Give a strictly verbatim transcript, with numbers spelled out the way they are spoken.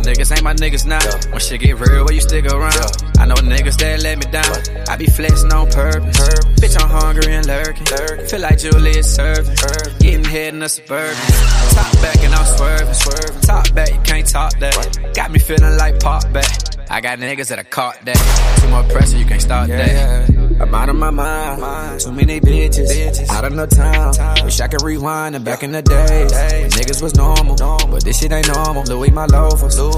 niggas ain't my niggas now. Yeah. When shit get real, where you stick around? Yeah. I know niggas that let me down. I be flexing on purpose. purpose. Bitch, I'm hungry and lurking. lurking. Feel like Julius serving. Getting head in a Suburban. Top back and I'm swerving. swerving. Top back, you can't talk that. Got me feeling like pop back. I got niggas that I caught that. Too much pressure, you can't start yeah. that. I'm out of my mind. Too many bitches. bitches. Not enough time. time. Wish I could rewind and back in the days. When niggas was normal. normal. But this shit ain't normal. Louis my loafers.